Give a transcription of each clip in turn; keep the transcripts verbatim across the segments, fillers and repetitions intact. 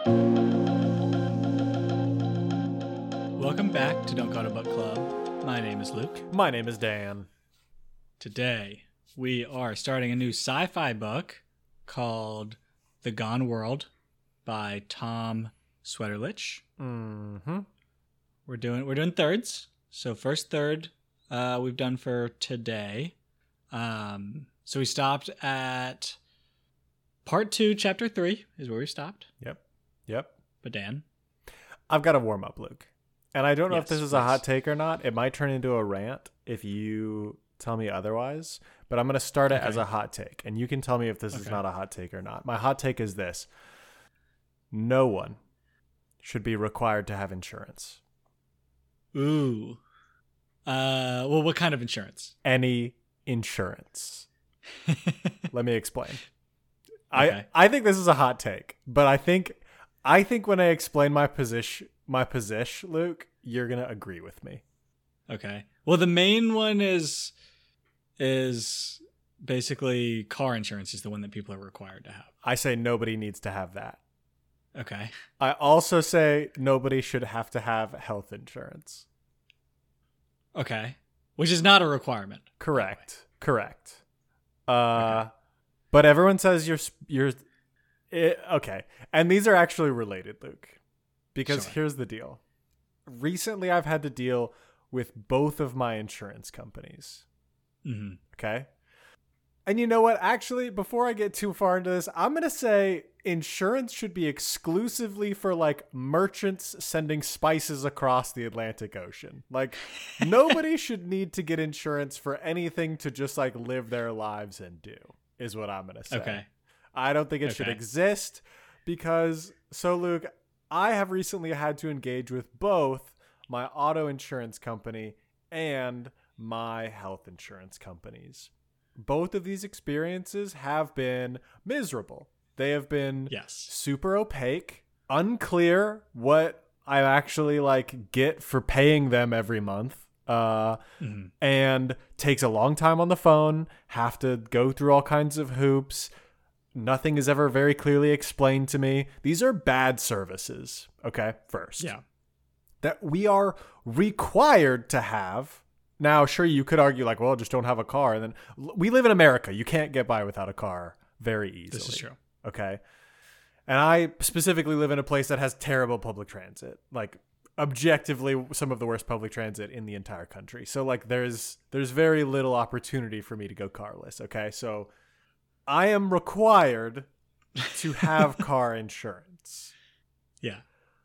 Welcome back to Don't Go to Book Club. My name is Luke. My name is Dan. Today, we are starting a new sci-fi book called The Gone World by Tom Sweterlich. Mm-hmm. We're doing we're doing thirds. So first third uh, we've done for today. Um, so we stopped at part two, chapter three is where we stopped. Yep. Yep. But Dan, I've got to warm up, Luke. And I don't know Yes, if this is please. a hot take or not. It might turn into a rant if you tell me otherwise. But I'm going to start it Okay. as a hot take. And you can tell me if this is Okay. not a hot take or not. My hot take is this. No one should be required to have insurance. ooh, uh, well, what kind of insurance? Any insurance. Let me explain. Okay. I, I think this is a hot take. But I think I think when I explain my position, my position, Luke, you're going to agree with me. Okay. Well, the main one is is basically car insurance is the one that people are required to have. I say nobody needs to have that. Okay. I also say nobody should have to have health insurance. Okay. Which is not a requirement. Correct. Correct. Uh, Okay. But everyone says you're you're it, okay. And these are actually related, Luke, because Sure. here's the deal. Recently, I've had to deal with both of my insurance companies. Mm-hmm. Okay. And you know what? Actually, before I get too far into this, I'm going to say insurance should be exclusively for like merchants sending spices across the Atlantic Ocean. Like nobody should need to get insurance for anything to just like live their lives and do, is what I'm going to say. Okay. I don't think it should Okay. exist because, so Luke, I have recently had to engage with both my auto insurance company and my health insurance companies. Both of these experiences have been miserable. They have been Yes. super opaque, unclear what I actually like get for paying them every month. Uh, Mm-hmm. and takes a long time on the phone, have to go through all kinds of hoops. Nothing is ever very clearly explained to me. These are bad services, okay, first. Yeah. That we are required to have. Now, sure, you could argue like, well, just don't have a car. And then we live in America. You can't get by without a car very easily. This is true. Okay. And I specifically live in a place that has terrible public transit. Like objectively some of the worst public transit in the entire country. So like there's there's very little opportunity for me to go carless, okay? So I am required to have car insurance. Yeah.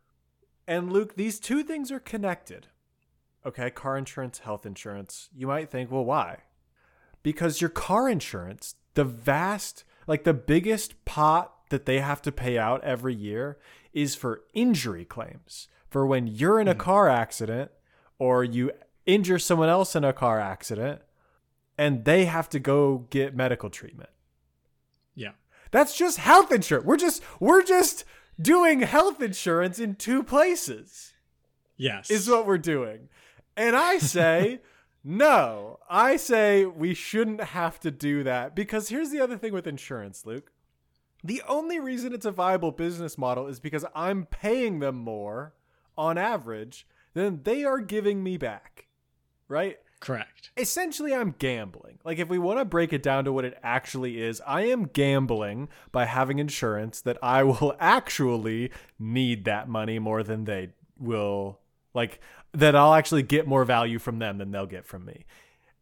And Luke, these two things are connected. Okay, car insurance, health insurance. You might think, well, why? Because your car insurance, the vast, like the biggest pot that they have to pay out every year is for injury claims. For when you're in a car accident or you injure someone else in a car accident and they have to go get medical treatment. Yeah. That's just health insurance. We're just we're just doing health insurance in two places. Yes. Is what we're doing. And I say, no. I say we shouldn't have to do that because here's the other thing with insurance, Luke. The only reason it's a viable business model is because I'm paying them more on average than they are giving me back, right? Correct. Essentially, I'm gambling. Like, if we want to break it down to what it actually is, I am gambling by having insurance that I will actually need that money more than they will, like, that I'll actually get more value from them than they'll get from me.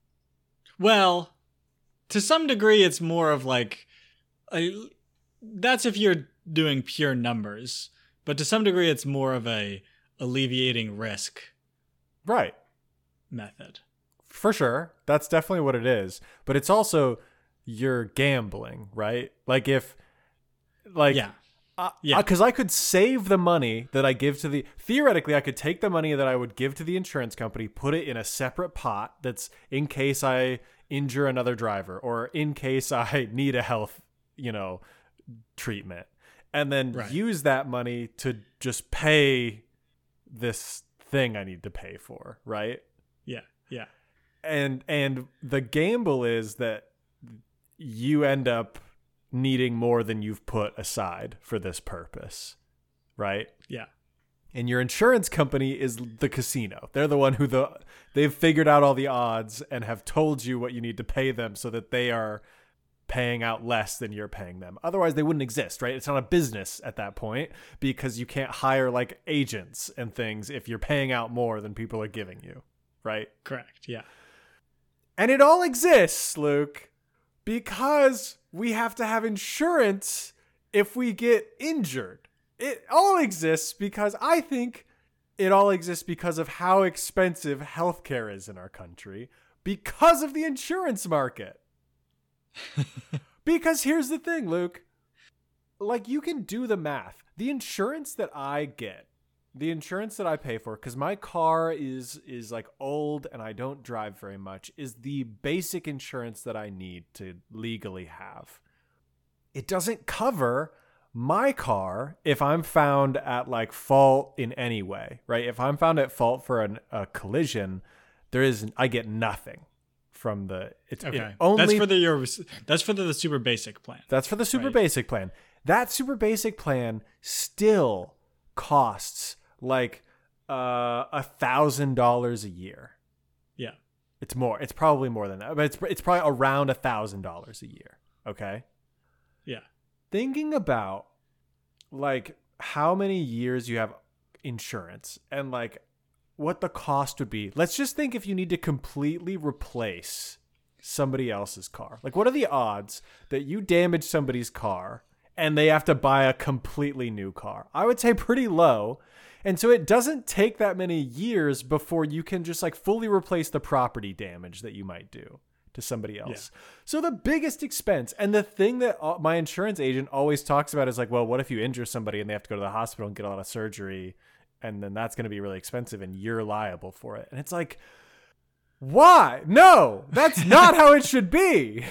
Well, to some degree, it's more of like, a, that's if you're doing pure numbers, but to some degree, it's more of a alleviating risk Right. method. For sure. That's definitely what it is. But it's also you're gambling, right? Like if, like, Yeah. Uh, Yeah. Because I could save the money that I give to the... Theoretically, I could take the money that I would give to the insurance company, put it in a separate pot that's in case I injure another driver or in case I need a health, you know, treatment. And then Right. use that money to just pay this thing I need to pay for, right? Yeah. Yeah. And and the gamble is that you end up needing more than you've put aside for this purpose, right? Yeah. And your insurance company is the casino. They're the one who the they've figured out all the odds and have told you what you need to pay them so that they are paying out less than you're paying them. Otherwise, they wouldn't exist, right? It's not a business at that point because you can't hire like agents and things if you're paying out more than people are giving you, right? Correct. Yeah. And it all exists, Luke, because we have to have insurance if we get injured. It all exists because I think it all exists because of how expensive healthcare is in our country because of the insurance market. Because here's the thing, Luke. Like, you can do the math. The insurance that I get, the insurance that I pay for, because my car is is like old and I don't drive very much, is the basic insurance that I need to legally have. It doesn't cover my car if I'm found at like fault in any way, right? If I'm found at fault for an, a collision, there is I get nothing from the it's Okay. it only that's for the your that's for the, the super basic plan. That's for the super right? basic plan. That super basic plan still costs like uh a thousand dollars a year. Yeah. It's more. It's probably more than that, but it's it's probably around a thousand dollars a year. Okay. Yeah. Thinking about like how many years you have insurance and like what the cost would be. Let's just think if you need to completely replace somebody else's car. Like, what are the odds that you damage somebody's car and they have to buy a completely new car? I would say pretty low. And so it doesn't take that many years before you can just like fully replace the property damage that you might do to somebody else. Yeah. So the biggest expense, and the thing that my insurance agent always talks about is like, well, what if you injure somebody and they have to go to the hospital and get a lot of surgery, and then that's going to be really expensive and you're liable for it. And it's like, why? No, that's not how it should be.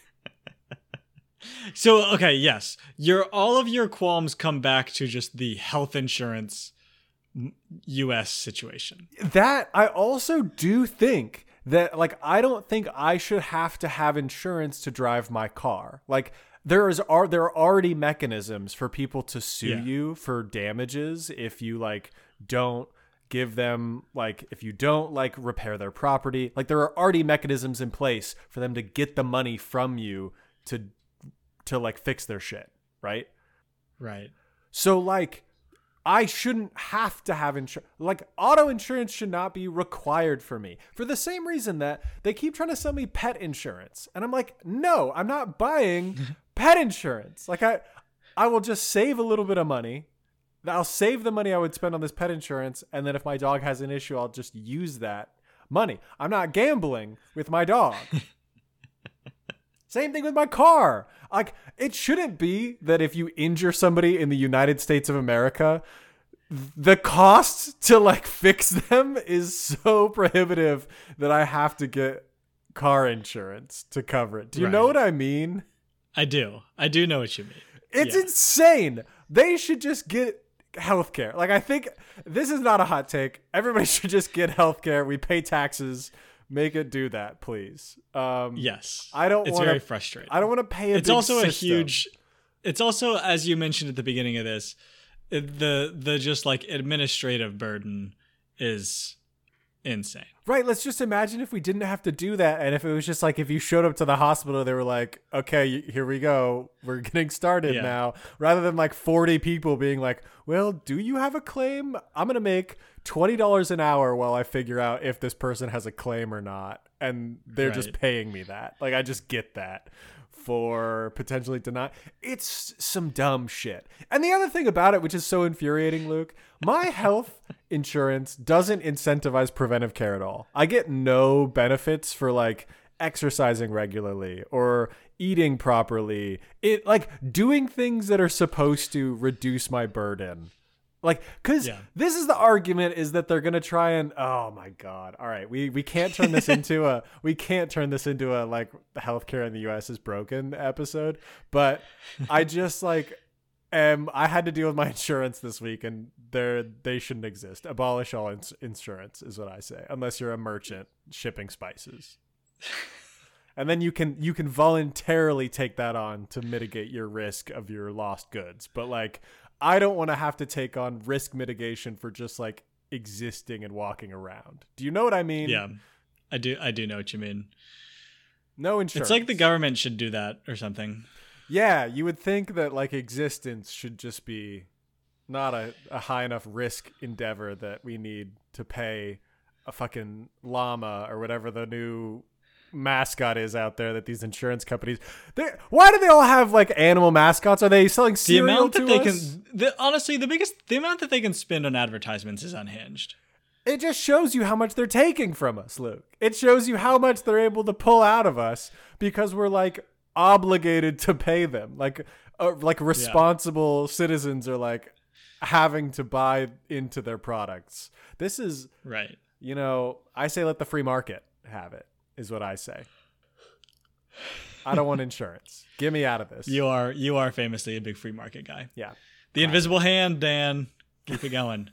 So, okay, yes. Your all of your qualms come back to just the health insurance U S situation. That I also do think that, like, I don't think I should have to have insurance to drive my car. Like, there is are there are already mechanisms for people to sue yeah. you for damages if you like don't give them like if you don't like repair their property. Like, there are already mechanisms in place for them to get the money from you to to like fix their shit, right? Right. So like, I shouldn't have to have insurance. Like, auto insurance should not be required for me for the same reason that they keep trying to sell me pet insurance. And I'm like, no, I'm not buying pet insurance. Like, I, I will just save a little bit of money. I'll save the money I would spend on this pet insurance. And then if my dog has an issue, I'll just use that money. I'm not gambling with my dog. Same thing with my car. Like, it shouldn't be that if you injure somebody in the United States of America, the cost to like fix them is so prohibitive that I have to get car insurance to cover it. Do you right. know what I mean? I do. I do know what you mean. It's yeah. insane. They should just get healthcare. Like, I think this is not a hot take. Everybody should just get healthcare. We pay taxes. Make it do that, please. Um, yes, I don't. It's wanna, very frustrating. I don't want to pay. A it's big also system. a huge. It's also, as you mentioned at the beginning of this, the the just like administrative burden is insane. Right. Let's just imagine if we didn't have to do that, and if it was just like if you showed up to the hospital, they were like, "Okay, here we go. We're getting started yeah. now." Rather than like forty people being like, "Well, do you have a claim? I'm gonna make twenty dollars an hour while I figure out if this person has a claim or not," and they're right. just paying me that. Like, I just get that for potentially deny. It's some dumb shit. And the other thing about it, which is so infuriating, Luke, my health insurance doesn't incentivize preventive care at all. I get no benefits for like exercising regularly or eating properly. It like doing things that are supposed to reduce my burden. Like, because yeah. this is the argument is that they're going to try and, oh my God. All right. We, we can't turn this into a, we can't turn this into a, like, healthcare in the U S is broken episode. But I just like, um, I had to deal with my insurance this week and they're, they shouldn't exist. Abolish all ins- insurance is what I say, unless you're a merchant shipping spices. And then you can, you can voluntarily take that on to mitigate your risk of your lost goods. But like, I don't want to have to take on risk mitigation for just like existing and walking around. Do you know what I mean? Yeah, I do. I do know what you mean. No insurance. It's like the government should do that or something. Yeah, you would think that like existence should just be not a, a high enough risk endeavor that we need to pay a fucking llama or whatever the new mascot is out there that these insurance companies. Why do they all have like animal mascots? Are they selling cereal the amount to that they us? can the, honestly the biggest the amount that they can spend on advertisements is unhinged. It just shows you how much they're taking from us, Luke. It shows you how much they're able to pull out of us because we're like obligated to pay them. Like uh, like responsible yeah. citizens are like having to buy into their products. This is right. You know, I say let the free market have it. Is what I say. I don't want insurance. Get me out of this. You are you are famously a big free market guy. Yeah. The right. invisible hand, Dan. Keep it going.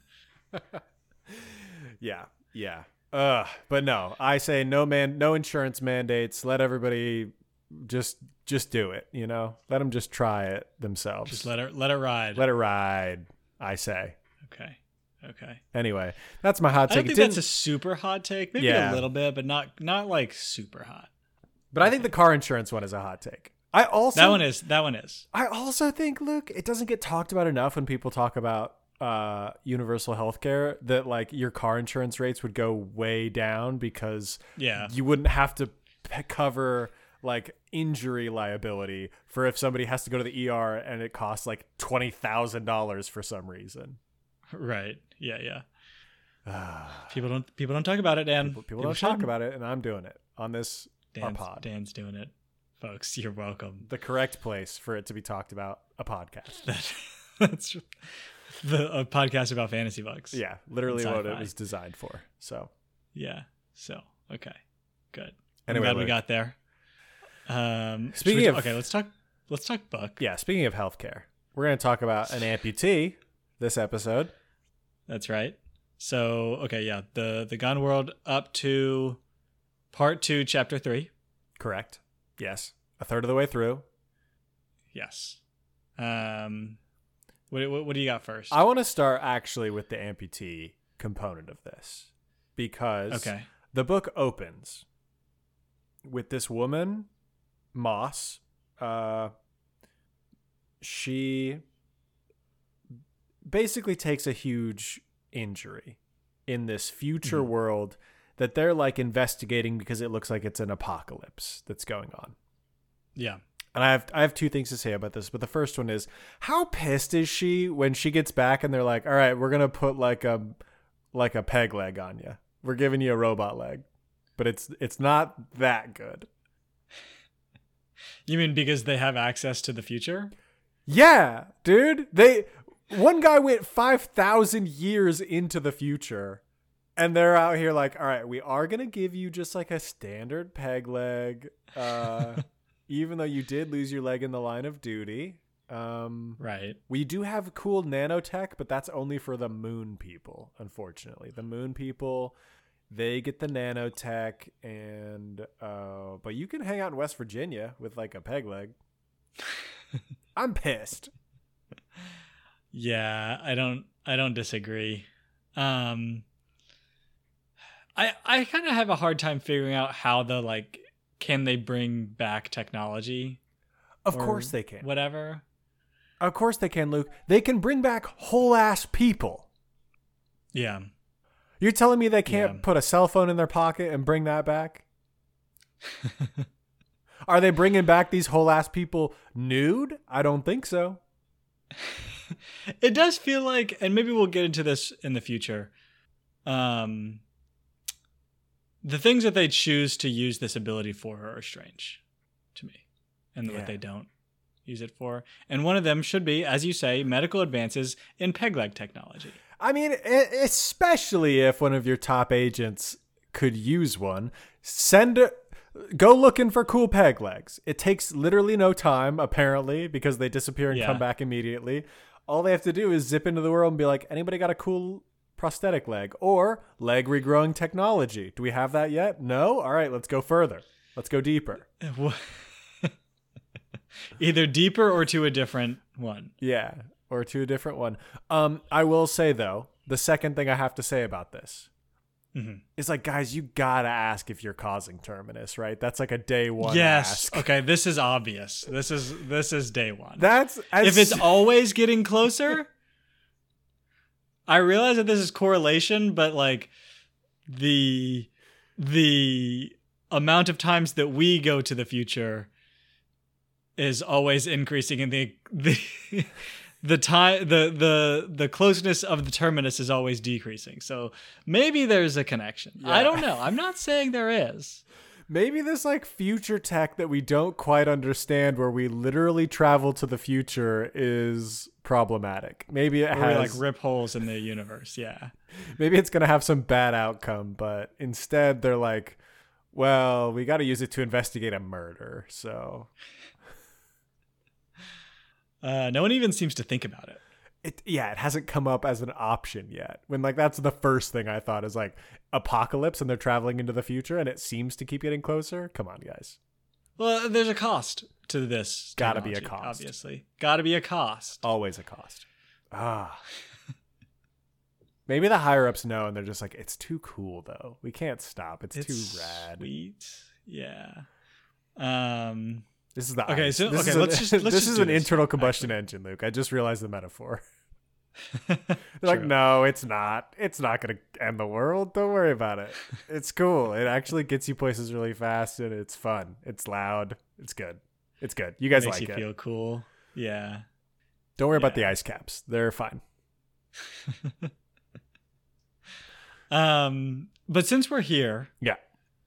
yeah. Yeah. Ugh. But no, I say no man, no insurance mandates. Let everybody just just do it. You know, let them just try it themselves. Just let it let it ride. Let it ride. I say. Okay. Okay. Anyway, that's my hot take. I don't think that's a super hot take. Maybe yeah. a little bit, but not not like super hot. But I think the car insurance one is a hot take. I also That one is. That one is. I also think, Luke, it doesn't get talked about enough when people talk about uh, universal healthcare that like your car insurance rates would go way down because yeah. you wouldn't have to p- cover like injury liability for if somebody has to go to the E R and it costs like twenty thousand dollars for some reason. Right. Yeah. Yeah. people don't. People don't talk about it, Dan. People, people, people don't shouldn't. talk about it, and I'm doing it on this Dan's, our pod. Dan's doing it, folks. You're welcome. The correct place for it to be talked about, a podcast. That, that's the a podcast about fantasy books. Yeah, literally what it was designed for. So. Yeah. So okay, good. Anyway, I'm glad we got there. Um, speaking we, of okay, let's talk. Let's talk book. Yeah. Speaking of healthcare, we're going to talk about an amputee this episode. That's right. So, okay, yeah, the the Gone World up to part two, chapter three. Correct. Yes, a third of the way through. Yes. Um, what what, what do you got first? I want to start actually with the amputee component of this because okay. the book opens with this woman, Moss. Uh, she basically takes a huge injury in this future mm-hmm. world that they're like investigating because it looks like it's an apocalypse that's going on. Yeah. And I have I have two things to say about this, but the first one is how pissed is she when she gets back and they're like, "All right, we're going to put like a like a peg leg on you. We're giving you a robot leg." But it's it's not that good. You mean because they have access to the future? Yeah, dude. They One guy went five thousand years into the future, and they're out here like, all right, we are going to give you just like a standard peg leg, uh, even though you did lose your leg in the line of duty. Um, right. We do have cool nanotech, but that's only for the moon people, unfortunately. The moon people, they get the nanotech, and uh, but you can hang out in West Virginia with like a peg leg. I'm pissed. Yeah, I don't I don't disagree. Um I I kind of have a hard time figuring out how the like can they bring back technology? Of course they can. Whatever. Of course they can, Luke. They can bring back whole ass people. Yeah. You're telling me they can't yeah. put a cell phone in their pocket and bring that back? Are they bringing back these whole ass people nude? I don't think so. It does feel like, and maybe we'll get into this in the future, um, the things that they choose to use this ability for are strange to me, and yeah. what they don't use it for. And one of them should be, as you say, medical advances in peg leg technology. I mean, especially if one of your top agents could use one, send a, go looking for cool peg legs. It takes literally no time, apparently, because they disappear and yeah. come back immediately. All they have to do is zip into the world and be like, anybody got a cool prosthetic leg or leg regrowing technology? Do we have that yet? No? All right, let's go further. Let's go deeper. Either deeper or to a different one. Yeah. or to a different one. Um, I will say though, the second thing I have to say about this Mm-hmm. is like, guys, you gotta ask if you're causing Terminus, right? That's like a day one. Yes. Ask. Okay. This is obvious. This is this is day one. That's as, if it's always getting closer. I realize that this is correlation, but like the the amount of times that we go to the future is always increasing, and the the the time the the the closeness of the terminus is always decreasing. So maybe there's a connection. Yeah. I don't know. I'm not saying there is. Maybe this like future tech that we don't quite understand, where we literally travel to the future, is problematic. Maybe it Or has we like rip holes in the universe. Yeah. Maybe it's gonna have some bad outcome, but instead they're like, well, we got to use it to investigate a murder. So Uh, no one even seems to think about it. it, yeah, it hasn't come up as an option yet. When like that's the first thing I thought is like apocalypse, and they're traveling into the future, and it seems to keep getting closer. Come on, guys. Well, there's a cost to this. Gotta be a technology, cost. Obviously, gotta be a cost. Always a cost. Ah. Maybe the higher ups know, and they're just like, it's too cool though. We can't stop. It's, It's too rad. Sweet. Yeah. Um. This is the Okay, ice. so- this okay, is a- let's just- let's this just is do an this, internal combustion engine, Luke. I just realized the metaphor. They're like, True. no, it's not. It's not going to end the world. Don't worry about it. It's cool. It actually gets you places really fast, and it's fun. It's loud. It's good. It's good. You guys Makes like you it. feel cool. Yeah. Don't worry about the Yeah. ice caps. They're fine. Um. But since we're here, Yeah.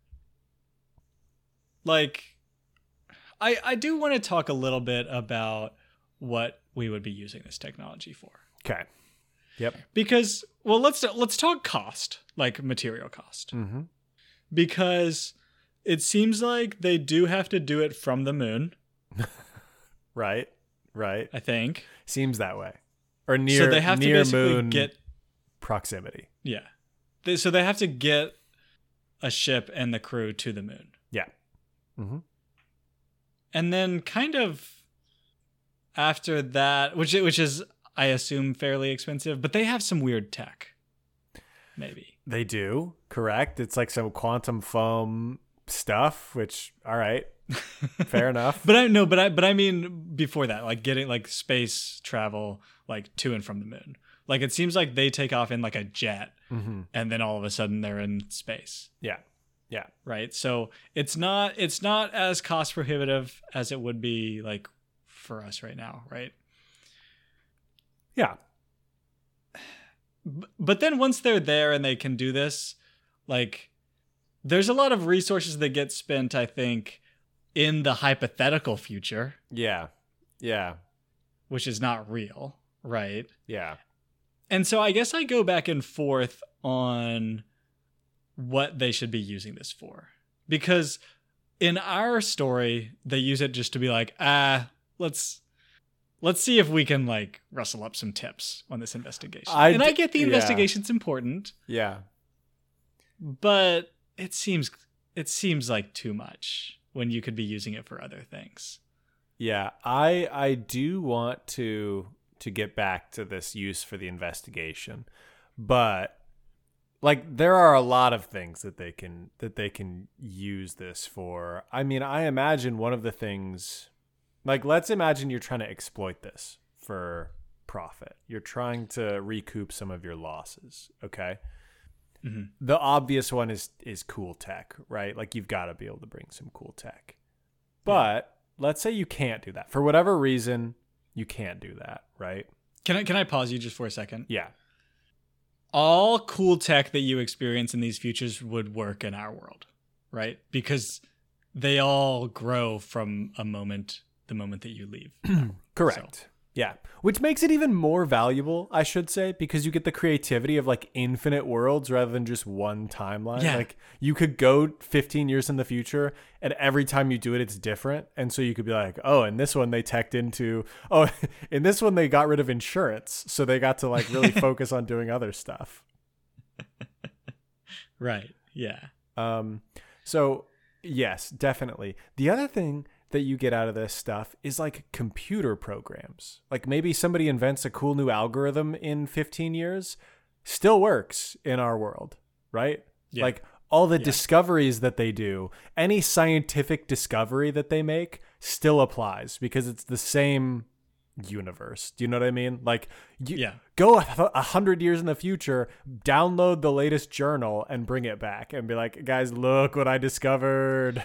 like, I I do want to talk a little bit about what we would be using this technology for. Okay. Yep. Because, well, let's let's talk cost, like material cost. Mm-hmm. Because it seems like they do have to do it from the moon, Right. Right. I think. Seems that way. Or near, so they have to near basically moon get proximity. yeah. They, so they have to get a ship and the crew to the moon. Yeah. Mm-hmm. And then kind of after that, which which is I assume fairly expensive, but they have some weird tech. Maybe. They do, correct. It's like some quantum foam stuff, which, all right, fair enough. But I no, but I but I mean before that, like getting like space travel like to and from the moon. Like it seems like they take off in like a jet, Mm-hmm. and then all of a sudden they're in space, Yeah, yeah, right? So it's not it's not as cost prohibitive as it would be like for us right now, right? yeah. B- But then once they're there and they can do this, like there's a lot of resources that get spent, I think, in the hypothetical future, Yeah, yeah, which is not real, right? yeah. And so I guess I go back and forth on what they should be using this for. Because in our story, they use it just to be like, ah, let's let's see if we can like rustle up some tips on this investigation. I and I d- get the yeah. investigation's important, Yeah. but it seems it seems like too much when you could be using it for other things. Yeah, I I do want to to get back to this use for the investigation, but like there are a lot of things that they can that they can use this for. I mean, I imagine one of the things, like let's imagine you're trying to exploit this for profit. You're trying to recoup some of your losses, okay? Mhm. The obvious one is is cool tech, right? Like you've got to be able to bring some cool tech. But let's say you can't do that. For whatever reason, you can't do that, right? Can I can I pause you just for a second? Yeah. All cool tech that you experience in these futures would work in our world, right? Because they all grow from a moment, the moment that you leave. Correct. Yeah. Which makes it even more valuable, I should say, because you get the creativity of like infinite worlds rather than just one timeline. Yeah. Like you could go fifteen years in the future and every time you do it, it's different. And so you could be like, oh, in this one they teched into, oh, in this one they got rid of insurance. So they got to like really focus on doing other stuff. Right. Yeah. Um, so yes, definitely. The other thing that you get out of this stuff is like computer programs. Like maybe somebody invents a cool new algorithm in fifteen years, still works in our world, right? Yeah. Like all the Yeah. discoveries that they do, any scientific discovery that they make still applies because it's the same universe. Do you know what I mean? Like you Yeah. go a, a hundred years in the future, download the latest journal and bring it back and be like, guys, look what I discovered.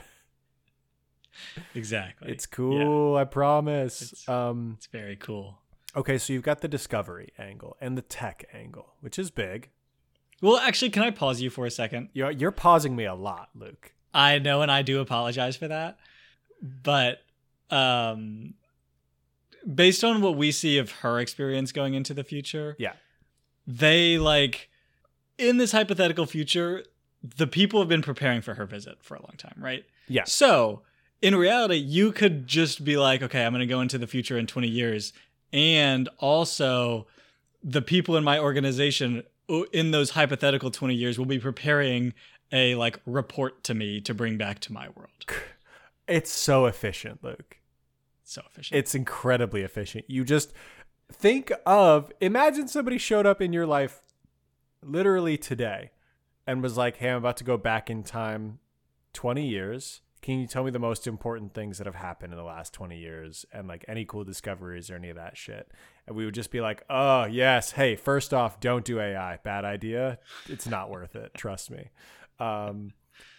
Exactly. It's cool. I promise. It's- um, It's very cool. okay. So you've got the discovery angle and the tech angle, which is big. Well, actually, can I pause you for a second? You're, you're pausing me a lot, Luke. I know, and I do apologize for that. But um, based on what we see of her experience going into the future, Yeah. they like in this hypothetical future, the people have been preparing for her visit for a long time, right? Yeah. So in reality, you could just be like, okay, I'm going to go into the future in twenty years. And also the people in my organization in those hypothetical twenty years will be preparing a like report to me to bring back to my world. It's so efficient, Luke. So efficient. It's incredibly efficient. You just think of, imagine somebody showed up in your life literally today and was like, hey, I'm about to go back in time twenty years. Can you tell me the most important things that have happened in the last twenty years and like any cool discoveries or any of that shit? And we would just be like, oh, yes. Hey, first off, don't do A I. Bad idea. It's not worth it. Trust me. Um,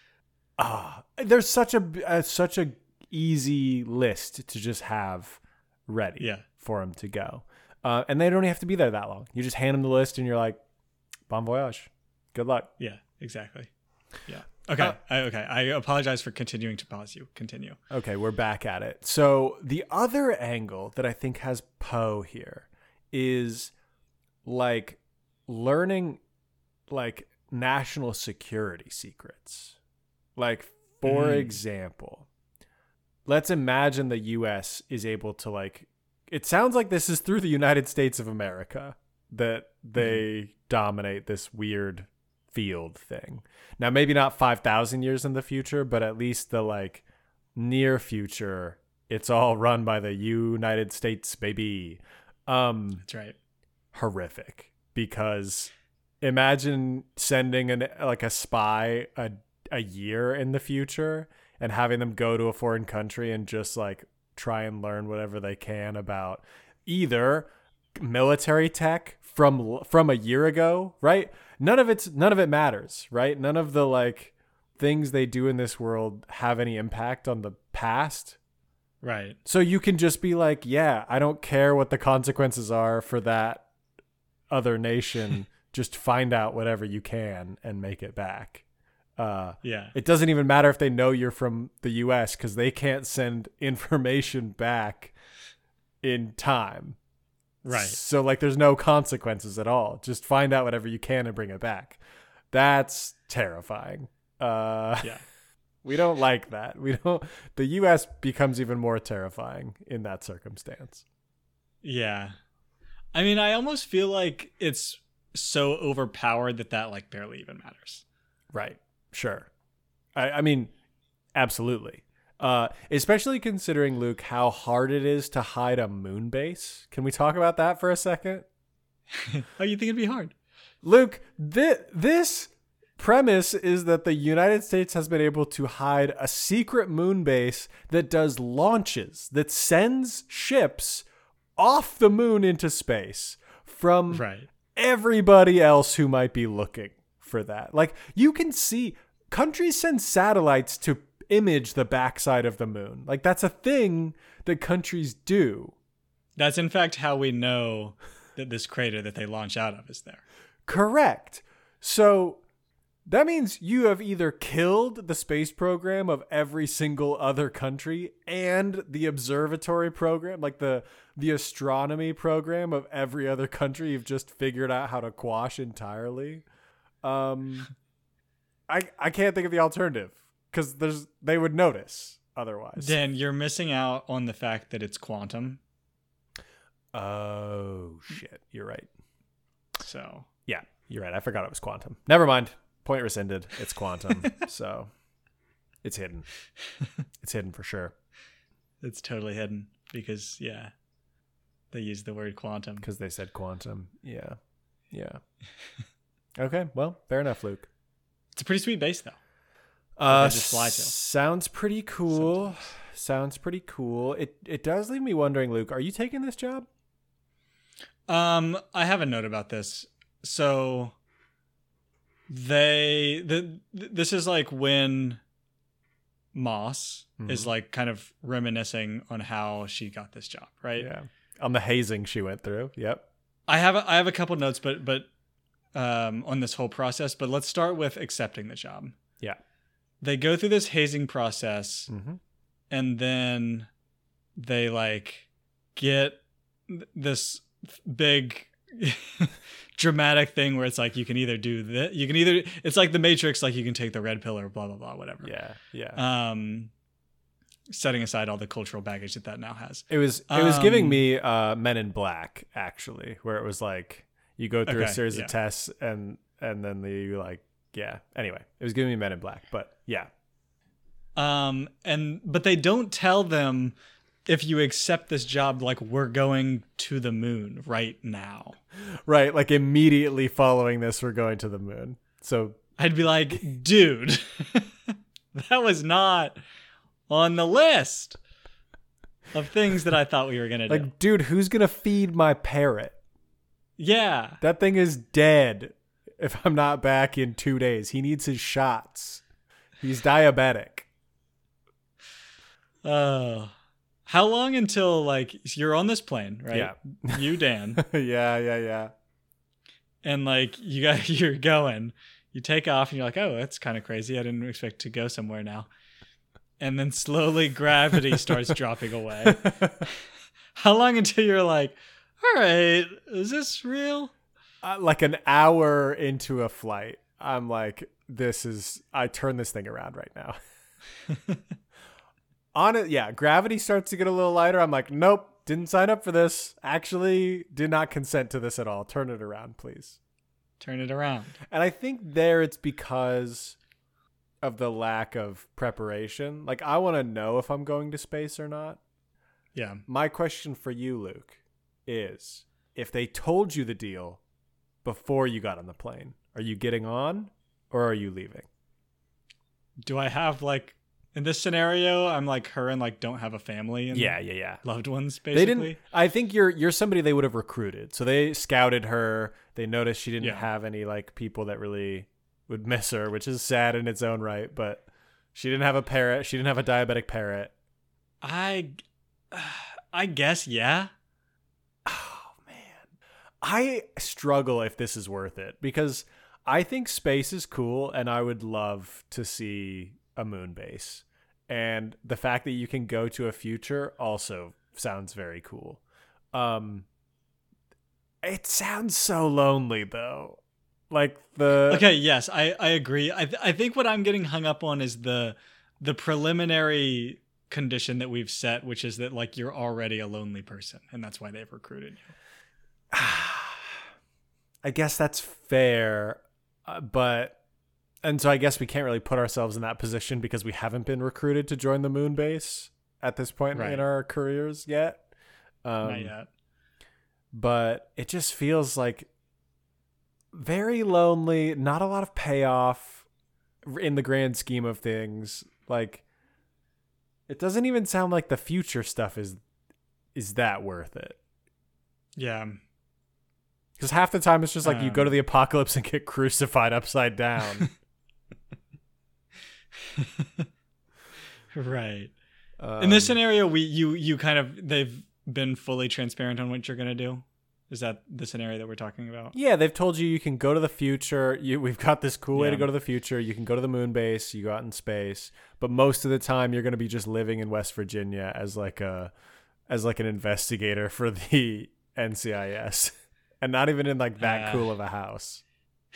ah, there's such a, a such a easy list to just have ready Yeah. for them to go. Uh, and they don't have to be there that long. You just hand them the list and you're like, bon voyage. Good luck. Yeah, exactly. Yeah. Okay. Uh, I, okay. I apologize for continuing to pause you. Continue. Okay, we're back at it. So the other angle that I think has Poe here is like learning like national security secrets. Like, for Mm. example, let's imagine the U S is able to like, it sounds like this is through the United States of America that they mm. dominate this weird field thing. Now, maybe not five thousand years in the future, but at least the like near future, it's all run by the United States, baby. Um, That's right. Horrific. Because imagine sending an like a spy a a year in the future and having them go to a foreign country and just like try and learn whatever they can about either military tech from from a year ago, right? None of it's none of it matters, right? None of the like things they do in this world have any impact on the past. Right. So you can just be like, yeah, I don't care what the consequences are for that other nation. Just find out whatever you can and make it back. Uh, yeah. It doesn't even matter if they know you're from the U S because they can't send information back in time. Right. So like there's no consequences at all. Just find out whatever you can and bring it back. That's terrifying. Uh, yeah. We don't like that. We don't. The U S becomes even more terrifying in that circumstance. Yeah. I mean, I almost feel like it's so overpowered that that like barely even matters. Right. Sure. I, I mean, absolutely. Uh, especially considering, Luke, how hard it is to hide a moon base. Can we talk about that for a second? Oh, you think it'd be hard? Luke, th- this premise is that the United States has been able to hide a secret moon base that does launches, that sends ships off the moon into space from right. everybody else who might be looking for that. Like, you can see countries send satellites to image the backside of the moon. Like, that's a thing that countries do. That's in fact how we know that this crater that they launch out of is there. Correct. So that means you have either killed the space program of every single other country and the observatory program, like the the astronomy program of every other country. You've just figured out how to quash entirely. Um, I I can't think of the alternative because there's they would notice otherwise. Dan, you're missing out on the fact that it's quantum. Oh shit, you're right. So yeah, you're right. I forgot it was quantum. Never mind. Point rescinded. It's quantum. So it's hidden. It's hidden for sure. it's totally hidden because yeah, they use the word quantum. Because they said quantum. Yeah. Yeah. Okay. Well, fair enough, Luke. It's a pretty sweet base though. Uh, just fly to. Sounds pretty cool. Sometimes. Sounds pretty cool. It it does leave me wondering, Luke, are you taking this job? Um, I have a note about this. So they the this is like when Moss Mhm. is like kind of reminiscing on how she got this job, right? Yeah. On the hazing she went through. Yep. I have a, I have a couple notes, but but um, on this whole process. But let's start with accepting the job. Yeah. They go through this hazing process, Mm-hmm. and then they like get th- this big dramatic thing where it's like you can either do that, you can either it's like the Matrix, like you can take the red pill or blah blah blah, whatever. Yeah. Yeah. Um, setting aside all the cultural baggage that that now has. It was it was giving Um, me uh, Men in Black, actually, where it was like you go through a Okay, series yeah. of tests and and then the like yeah. Anyway, it was giving me Men in Black, but yeah, Um, and but they don't tell them if you accept this job, like we're going to the moon right now. right. Like immediately following this, we're going to the moon. So I'd be like, dude, that was not on the list of things that I thought we were gonna do. like, dude, who's gonna feed my parrot? Yeah. That thing is dead. If I'm not back in two days, he needs his shots. He's diabetic. Oh. How long until like you're on this plane, right? Yeah. You, Dan, yeah, yeah, yeah. and like you got you're going. You take off and you're like, oh, that's kind of crazy. I didn't expect to go somewhere now. And then slowly gravity starts dropping away. How long until you're like, all right, is this real? Uh, like an hour into a flight, I'm like, this is, I turn this thing around right now. On it, yeah, gravity starts to get a little lighter. I'm like, nope, didn't sign up for this. Actually, did not consent to this at all. Turn it around, please. Turn it around. And I think there it's because of the lack of preparation. Like, I want to know if I'm going to space or not. Yeah. My question for you, Luke, is if they told you the deal before you got on the plane, are you getting on or are you leaving? Do I have like in this scenario, I'm like her and like don't have a family and Yeah, yeah, yeah. loved ones basically. They didn't. I think you're you're somebody they would have recruited. So they scouted her. They noticed she didn't Yeah. have any like people that really would miss her, which is sad in its own right. But she didn't have a parrot. She didn't have a diabetic parrot. I I guess yeah. Oh man, I struggle if this is worth it because I think space is cool and I would love to see a moon base. And the fact that you can go to a future also sounds very cool. Um, it sounds so lonely though. Like the Okay, yes, I, I agree. I th- I think what I'm getting hung up on is the the preliminary condition that we've set, which is that like you're already a lonely person, and that's why they've recruited you. I guess that's fair, uh, but and so I guess we can't really put ourselves in that position because we haven't been recruited to join the moon base at this point Right. in our careers yet. Um, Not yet. But it just feels like very lonely, not a lot of payoff in the grand scheme of things. Like it doesn't even sound like the future stuff is is that worth it. Yeah. Because half the time it's just like you go to Um. the apocalypse and get crucified upside down. Right. Um, In this scenario, we you you kind of they've been fully transparent on what you're gonna do. Is that the scenario that we're talking about? yeah, they've told you you can go to the future. You, we've got this cool way Yeah. to go to the future. You can go to the moon base. You go out in space, but most of the time you're going to be just living in West Virginia as like a as like an investigator for the N C I S, and not even in like that Uh. cool of a house.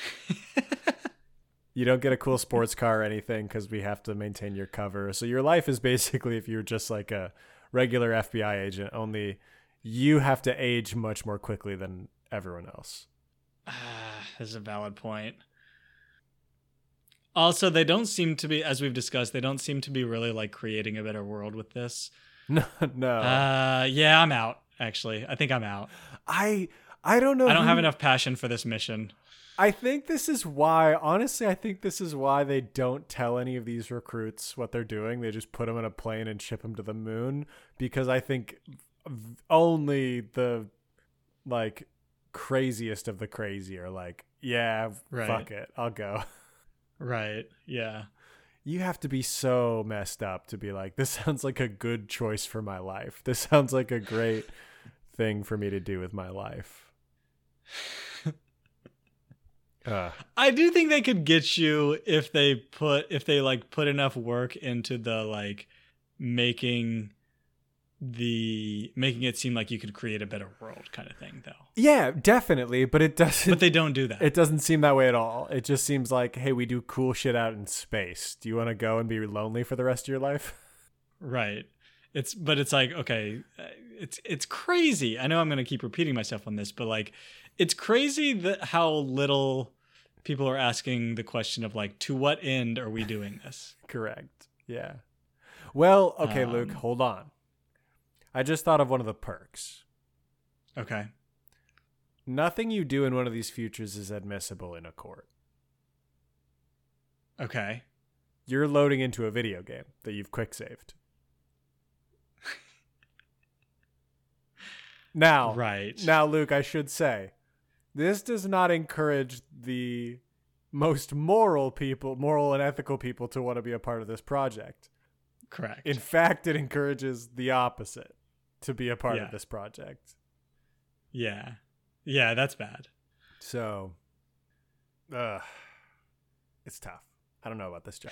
You don't get a cool sports car or anything because we have to maintain your cover. So your life is basically if you're just like a regular F B I agent, only you have to age much more quickly than everyone else. Ah, that's a valid point. Also, they don't seem to be, as we've discussed, they don't seem to be really like creating a better world with this. No, no. Uh, yeah, I'm out. Actually, I think I'm out. I I don't know. I don't who, have enough passion for this mission. I think this is why, honestly, I think this is why they don't tell any of these recruits what they're doing. They just put them in a plane and ship them to the moon, because I think only the like craziest of the crazy are like, yeah, Right. fuck it, I'll go. Right. Yeah. You have to be so messed up to be like, this sounds like a good choice for my life. This sounds like a great thing for me to do with my life. Uh, I do think they could get you if they put if they like put enough work into the like making the making it seem like you could create a better world kind of thing though. yeah, definitely, but it doesn't. But they don't do that. It doesn't seem that way at all. It just seems like, hey, we do cool shit out in space. Do you want to go and be lonely for the rest of your life? Right. It's but it's like, okay, it's it's crazy. I know I'm going to keep repeating myself on this, but like it's crazy that how little people are asking the question of like, to what end are we doing this? Correct. Yeah. Well, okay, Um, Luke, hold on. I just thought of one of the perks. Okay. Nothing you do in one of these futures is admissible in a court. Okay. You're loading into a video game that you've quick saved. Now, Right. now, Luke, I should say, this does not encourage the most moral people, moral and ethical people to want to be a part of this project. Correct. In fact, it encourages the opposite to be a part Yeah. of this project. Yeah. Yeah, that's bad. So, uh, it's tough. I don't know about this job.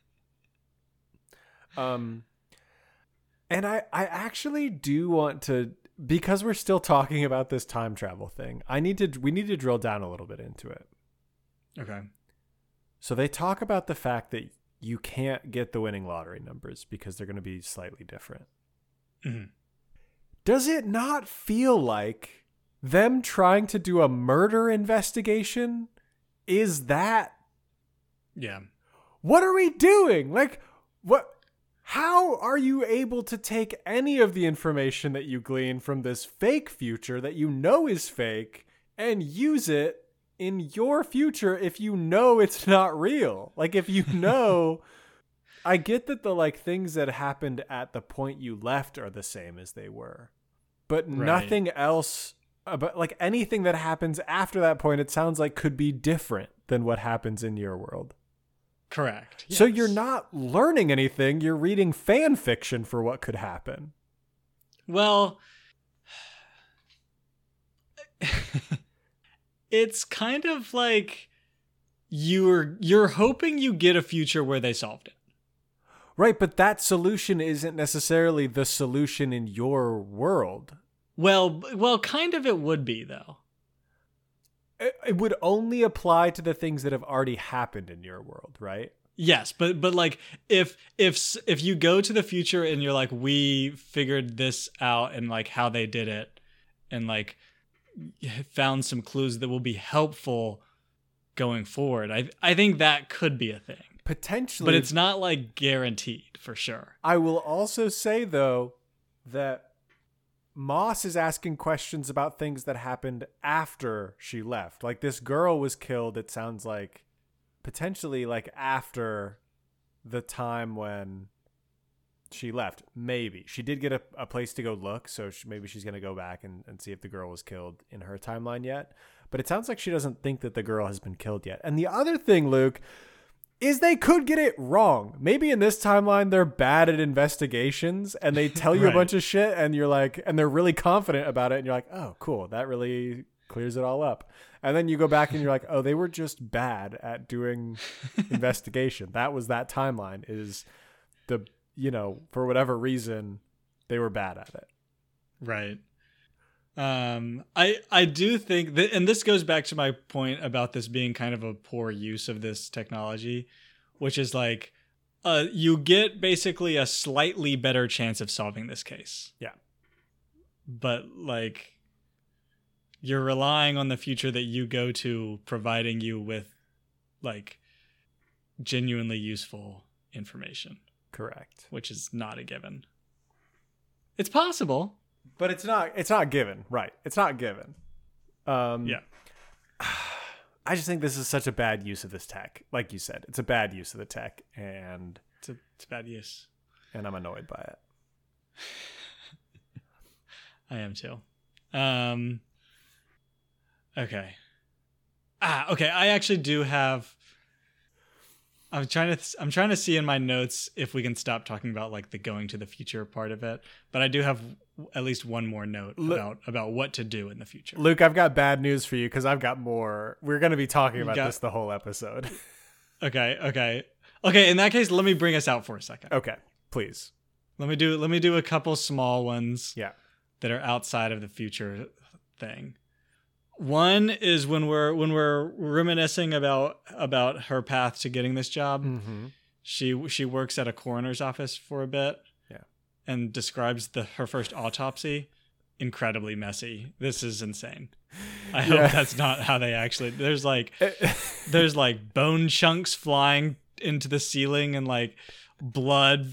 Um, and I, I actually do want to, because we're still talking about this time travel thing, I need to, we need to drill down a little bit into it. Okay. So they talk about the fact that you can't get the winning lottery numbers because they're going to be slightly different. Mm-hmm. Does it not feel like them trying to do a murder investigation is that? Yeah. What are we doing? Like, what? How are you able to take any of the information that you glean from this fake future that you know is fake and use it in your future if you know it's not real? Like, if you know, I get that the like things that happened at the point you left are the same as they were, but Right. nothing else about like anything that happens after that point, it sounds like could be different than what happens in your world. Correct. So Yes. you're not learning anything. You're reading fan fiction for what could happen. Well, it's kind of like you're you're hoping you get a future where they solved it. Right, but that solution isn't necessarily the solution in your world. Well, well, kind of it would be though. It, it would only apply to the things that have already happened in your world, right? Yes, but but like if if s- if you go to the future and you're like, we figured this out and like how they did it and like found some clues that will be helpful going forward, I I think that could be a thing. Potentially. But it's not like guaranteed for sure. I will also say, though, that Moss is asking questions about things that happened after she left. Like, this girl was killed, it sounds like, potentially like after the time when she left. Maybe. She did get a, a place to go look, so she, maybe she's going to go back and, and see if the girl was killed in her timeline yet. But it sounds like she doesn't think that the girl has been killed yet. And the other thing, Luke, is they could get it wrong. Maybe in this timeline, they're bad at investigations and they tell you Right. a bunch of shit and you're like, and they're really confident about it. And you're like, oh, cool. That really clears it all up. And then you go back and you're like, oh, they were just bad at doing investigation. That was that timeline is the, you know, for whatever reason, they were bad at it. Right. Um, I I do think that, and this goes back to my point about this being kind of a poor use of this technology, which is like, uh, you get basically a slightly better chance of solving this case. Yeah. But like, you're relying on the future that you go to providing you with like genuinely useful information, Correct. which is not a given. It's possible. But it's not it's not given, right? It's not given. Um Yeah. I just think this is such a bad use of this tech. Like you said, it's a bad use of the tech, and It's a, it's a bad use. and I'm annoyed by it. I am too. Um, okay. Ah, okay. I actually do have. I'm trying to. I'm trying to see in my notes if we can stop talking about like the going to the future part of it. But I do have at least one more note Lu- about about what to do in the future. Luke, I've got bad news for you because I've got more. We're going to be talking about got- this the whole episode. Okay. Okay. Okay. In that case, let me bring us out for a second. Okay, please. Let me do. Let me do a couple small ones. Yeah. That are outside of the future thing. One is when we're when we're reminiscing about about her path to getting this job. Mm-hmm. She she works at a coroner's office for a bit. Yeah. And describes the her first autopsy. Incredibly messy. This is insane. I Yeah. hope that's not how they actually. There's like there's like bone chunks flying into the ceiling and like blood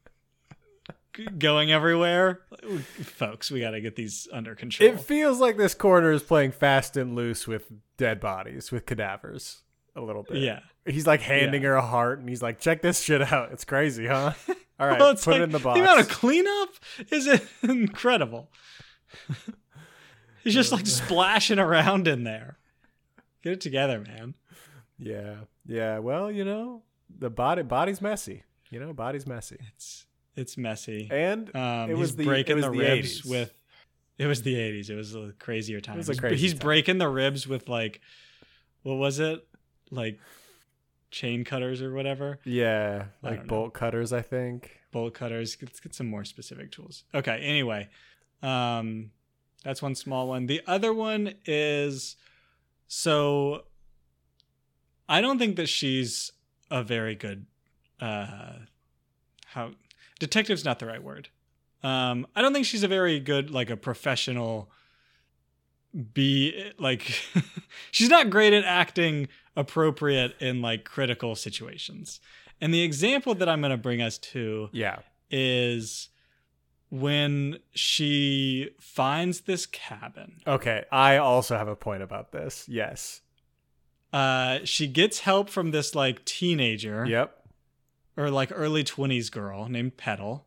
going everywhere. Folks, we got to get these under control. It feels like this corner is playing fast and loose with dead bodies, with cadavers a little bit. Yeah. He's like handing Yeah. her a heart and he's like, check this shit out. It's crazy, huh? All right, Well, it's put like, it in the box. The amount of cleanup is incredible. He's just like splashing around in there. Get it together, man. Yeah. Yeah. Well, you know, the body body's messy. You know, body's messy. It's it's messy. And Um, it was he's the- breaking it was the, the ribs eighties. with. It was the eighties. It was a crazier time. was a He's- crazy he's time. breaking the ribs with like, what was it? Like chain cutters or whatever. yeah, I like don't know. bolt cutters, I think. Bolt cutters. Let's get some more specific tools. Okay. Anyway, um, that's one small one. The other one is so. I don't think that she's a very good. Uh, how detective's not the right word. Um, I don't think she's a very good like a professional. Be like, she's not great at acting appropriate in like critical situations. And the example that I'm going to bring us to Yeah. is when she finds this cabin. Okay. I also have a point about this. Yes. Uh, she gets help from this like teenager Yep. or like early twenties girl named Petal,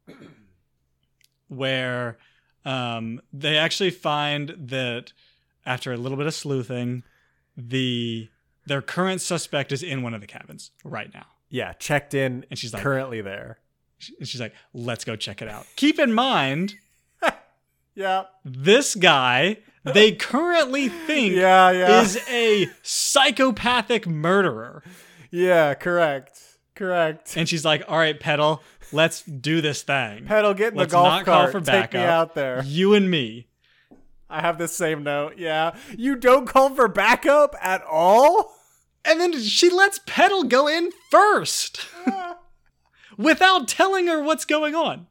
where um, they actually find that after a little bit of sleuthing, the their current suspect is in one of the cabins right now. Yeah. Checked in And she's like, currently there. she- she's like, let's go check it out. Keep in mind, Yeah. this guy they currently think Yeah. Yeah. is a psychopathic murderer. yeah. Correct. Correct. And she's like, all right, Petal, let's do this thing. Pedal, get in Let's the golf not call cart. for Take me backup. out there. You and me. I have the same note. Yeah. You don't call for backup at all? And then she lets Petal go in first without telling her what's going on.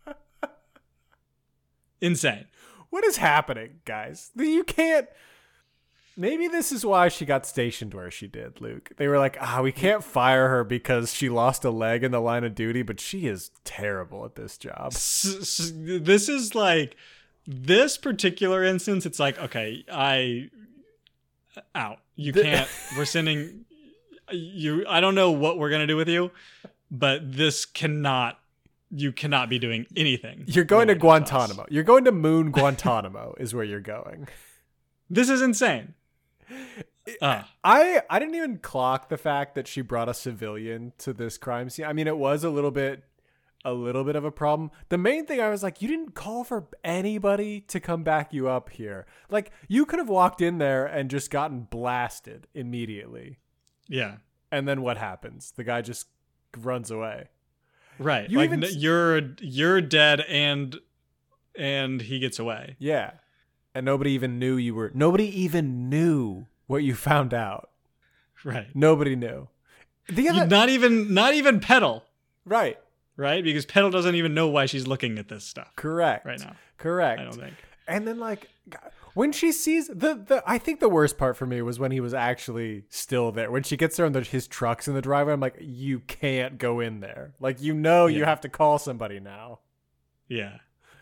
Insane. What is happening, guys? You can't. Maybe this is why she got stationed where she did, Luke. They were like, ah, we can't fire her because she lost a leg in the line of duty, but she is terrible at this job. S- s- This is like, this particular instance, it's like, okay, I, out. You The- can't, we're sending you, I don't know what we're going to do with you, but this cannot, you cannot be doing anything. You're going to related us. Guantanamo. You're going to Moon Guantanamo is where you're going. This is insane. Uh, I I didn't even clock the fact that she brought a civilian to this crime scene. I mean, it was a little bit a little bit of a problem. The main thing I was like, you didn't call for anybody to come back you up here. Like, you could have walked in there and just gotten blasted immediately. yeah. And then what happens? The guy just runs away. Right. You like even n- s- you're you're dead and and he gets away. Yeah. And nobody even knew you were nobody even knew what you found out. Right. Nobody knew. The You- other, not even not even Petal, right. right? Because Petal doesn't even know why she's looking at this stuff Correct. right now. Correct. I don't think. And then like God, when she sees the, the I think the worst part for me was when he was actually still there. When she gets there and the, his truck's in the driveway, I'm like, you can't go in there. Like, you know, you Yeah. have to call somebody now. Yeah.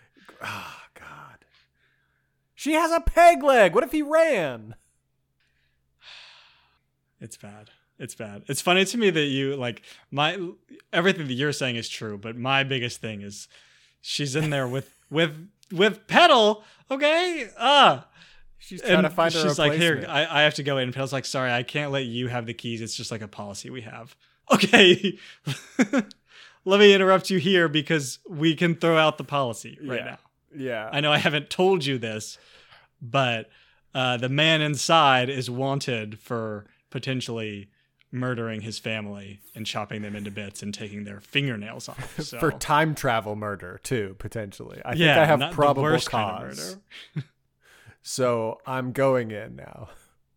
Oh, God. She has a peg leg. What if he ran? It's bad. It's bad. It's funny to me that you like my everything that you're saying is true, but my biggest thing is she's in there with with with Petal. Okay, ah, she's trying and to find her she's like, replacement. here, I, I have to go in. And Petal's like, sorry, I can't let you have the keys. It's just like a policy we have. Okay, let me interrupt you here because we can throw out the policy right yeah. now. Yeah, I know I haven't told you this, but uh, the man inside is wanted for potentially murdering his family and chopping them into bits and taking their fingernails off. So. For time travel murder too, potentially. I yeah, think I have not probable the worst cause. kind of murder. So I'm going in now.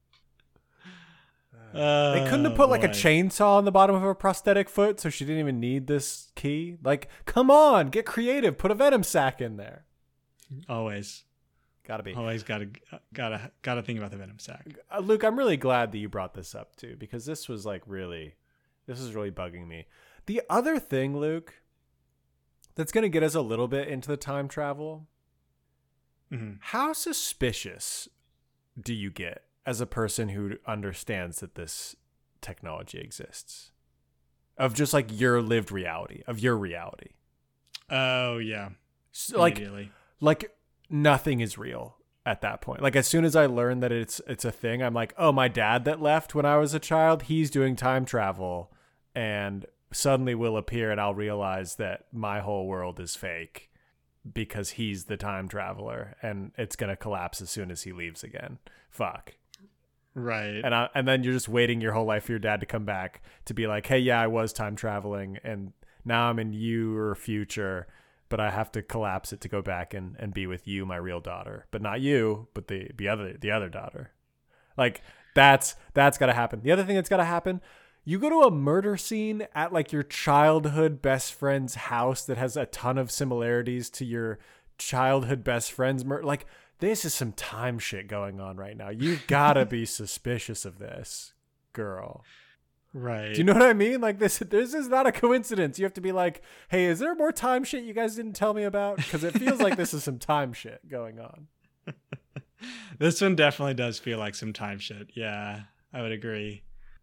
Uh, They couldn't have put like a boy. chainsaw on the bottom of her prosthetic foot, so she didn't even need this key. Like, come on, get creative. Put a venom sac in there. Always, Gotta be. always gotta gotta gotta think about the venom sac. Uh, Luke, I'm really glad that you brought this up too, because this was like really, this is really bugging me. The other thing, Luke, that's going to get us a little bit into the time travel. Mm-hmm. How suspicious do you get as a person who understands that this technology exists? Of just like your lived reality, of your reality. Oh yeah, So, like, immediately. like nothing is real at that point. Like as soon as I learn that it's it's a thing, I'm like, oh, my dad that left when I was a child, he's doing time travel, and suddenly will appear, and I'll realize that my whole world is fake because he's the time traveler, and it's gonna collapse as soon as he leaves again. Fuck. Right. And I, and then you're just waiting your whole life for your dad to come back to be like, hey, yeah, I was time traveling, and now I'm in your future, but I have to collapse it to go back and, and be with you, my real daughter, but not you, but the, the other the other daughter. Like that's that's gotta happen. The other thing that's gotta happen, you go to a murder scene at like your childhood best friend's house that has a ton of similarities to your childhood best friend's murder. Like, this is some time shit going on right now. You gotta be suspicious of this, girl. Right. Do you know what I mean? Like this, this is not a coincidence. You have to be like, hey, is there more time shit you guys didn't tell me about? Because it feels like this is some time shit going on. This one definitely does feel like some time shit. Yeah, I would agree.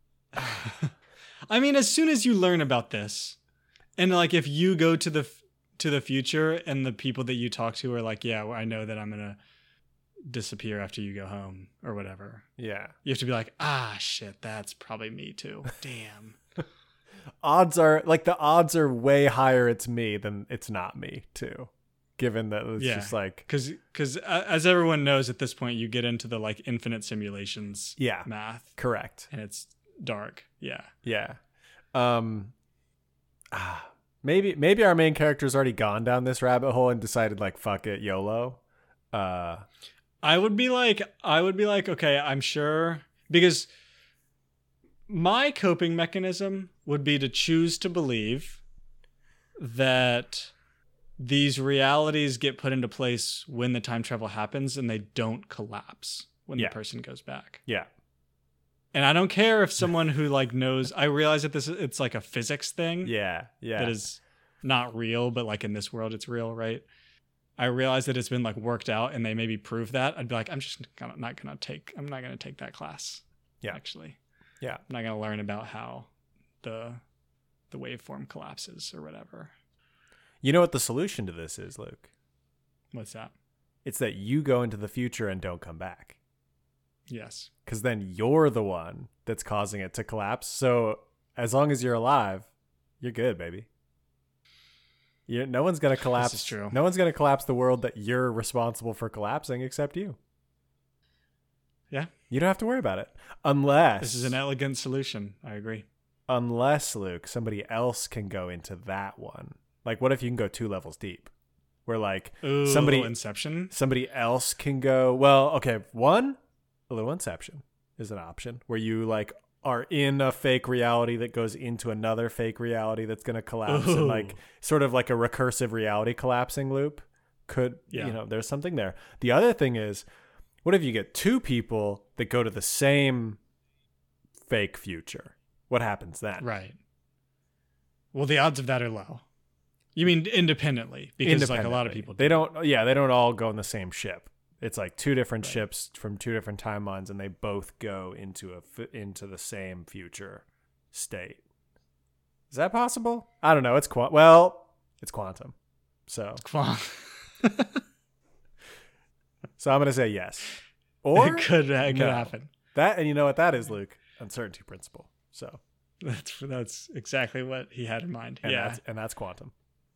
I mean, as soon as you learn about this, and like if you go to the f- to the future and the people that you talk to are like, yeah, well, I know that I'm gonna disappear after you go home or whatever. Yeah. You have to be like, ah, shit, that's probably me too. Damn. Odds are like the odds are way higher it's me than it's not me too. Given that it's Yeah. just like, Because because uh, as everyone knows at this point, you get into the like infinite simulations yeah, math, correct. and it's dark. Yeah. Yeah. Um, ah, maybe maybe our main character's already gone down this rabbit hole and decided like, fuck it, YOLO. Uh, I would be like, I would be like, okay, I'm sure, because my coping mechanism would be to choose to believe that these realities get put into place when the time travel happens and they don't collapse when Yeah. the person goes back. yeah. And I don't care if someone who like knows, I realize that this it's like a physics thing Yeah. Yeah. that is not real, but like in this world it's real, right? I realize that it's been like worked out and they maybe prove that. I'd be like, I'm just gonna, not gonna take, I'm not gonna take that class. Yeah. Actually. Yeah. I'm not gonna learn about how the the waveform collapses or whatever. You know what the solution to this is, Luke? What's that? It's that you go into the future and don't come back. Yes. Because then you're the one that's causing it to collapse. So as long as you're alive, you're good, baby. You're, no one's going to collapse. This is true. No one's going to collapse the world that you're responsible for collapsing except you. Yeah. You don't have to worry about it. Unless... This is an elegant solution. I agree. Unless, Luke, somebody else can go into that one. Like, what if you can go two levels deep? Where, like, Ooh, somebody Inception. somebody else can go, well, okay, one, a little Inception is an option. Where you, like, are in a fake reality that goes into another fake reality that's going to collapse. Ooh. And, like, sort of like a recursive reality collapsing loop. Could, Yeah. you know, there's something there. The other thing is, what if you get two people that go to the same fake future? What happens then? Right. Well, the odds of that are low. You mean independently? Because like a lot of people, do. they don't. Yeah, they don't all go in the same ship. It's like two different Right. ships from two different timelines, and they both go into a f- into the same future state. Is that possible? I don't know. It's quant. Well, it's quantum. So, Quant- so I'm gonna say yes. Or it could it could no. happen. That, and you know what that is, Luke? Uncertainty principle. So, That's that's exactly what he had in mind. and yeah. that's, and that's quantum.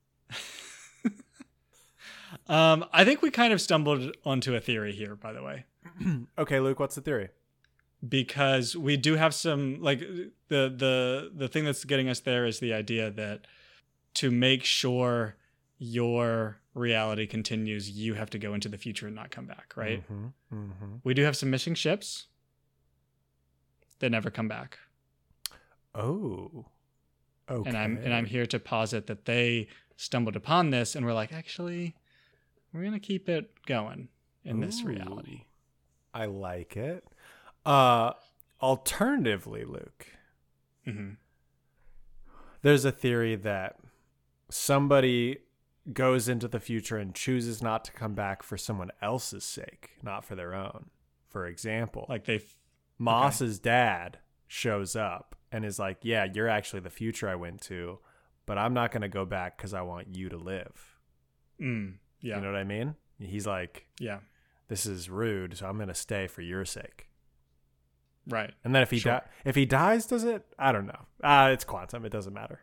Um, I think we kind of stumbled onto a theory here, by the way, Okay, Luke, what's the theory? because we do have some like the the the thing that's getting us there is the idea that to make sure your reality continues, you have to go into the future and not come back, right? Mm-hmm, mm-hmm. We do have some missing ships that never come back. Oh, okay. And I'm and I'm here to posit that they stumbled upon this and were like, actually, we're gonna keep it going in this Ooh. reality. I like it. Uh, alternatively, Luke, Mm-hmm. there's a theory that somebody goes into the future and chooses not to come back for someone else's sake, not for their own. For example, Like they, Moss's dad shows up and is like, yeah, you're actually the future I went to, but I'm not going to go back because I want you to live. mm, yeah, You know what I mean? He's like, yeah, this is rude, so I'm going to stay for your sake. right. And then if he Sure. di- if he dies, does it? I don't know. Ah, it's quantum. It doesn't matter.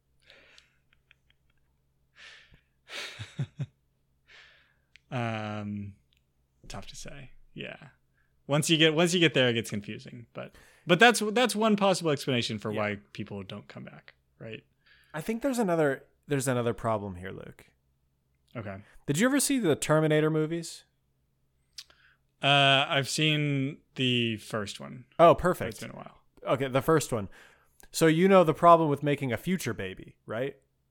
um, tough to say. Yeah, once you get once you get there, it gets confusing. But but that's that's one possible explanation for Yeah. why people don't come back, right? I think there's another there's another problem here, Luke. Okay. Did you ever see the Terminator movies? Uh, I've seen the first one. Oh, But perfect. it's been a while. Okay, the first one. So you know the problem with making a future baby, right?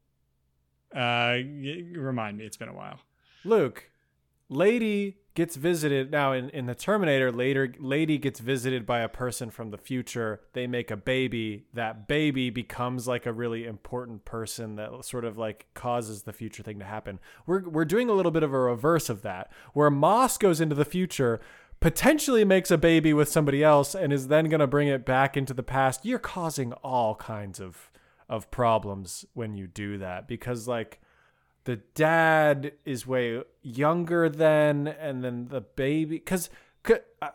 Uh, y- remind me, it's been a while. Luke, Lady gets visited now in, in the Terminator. Later, Lady gets visited by a person from the future. They make a baby. That baby becomes like a really important person that sort of like causes the future thing to happen. We're we're doing a little bit of a reverse of that, where Moss goes into the future, potentially makes a baby with somebody else, and is then going to bring it back into the past. You're causing all kinds of of problems when you do that, because like the dad is way younger then, and then the baby, because uh,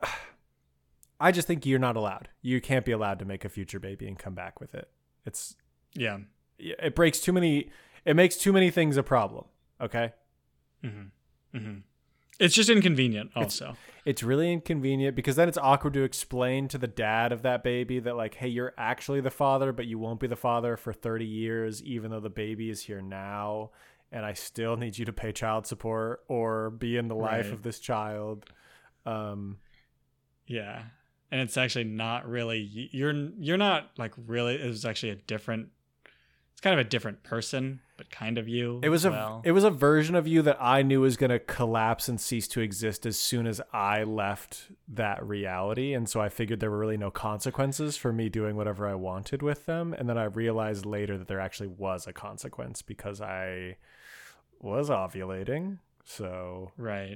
I just think you're not allowed. You can't be allowed to make a future baby and come back with it. It's Yeah. it breaks too many. It makes too many things a problem. Okay. Mm-hmm. Mm-hmm. It's just inconvenient, also. It's really inconvenient because then it's awkward to explain to the dad of that baby that like, hey, you're actually the father, but you won't be the father for thirty years, even though the baby is here now. And I still need you to pay child support or be in the life Right. of this child. Um, Yeah. And it's actually not really, you're you're not like really, it was actually a different, it's kind of a different person, but kind of you. it was as a well. it was a version of you that I knew was going to collapse and cease to exist as soon as I left that reality. And so I figured there were really no consequences for me doing whatever I wanted with them. And then I realized later that there actually was a consequence because I was ovulating. So Right.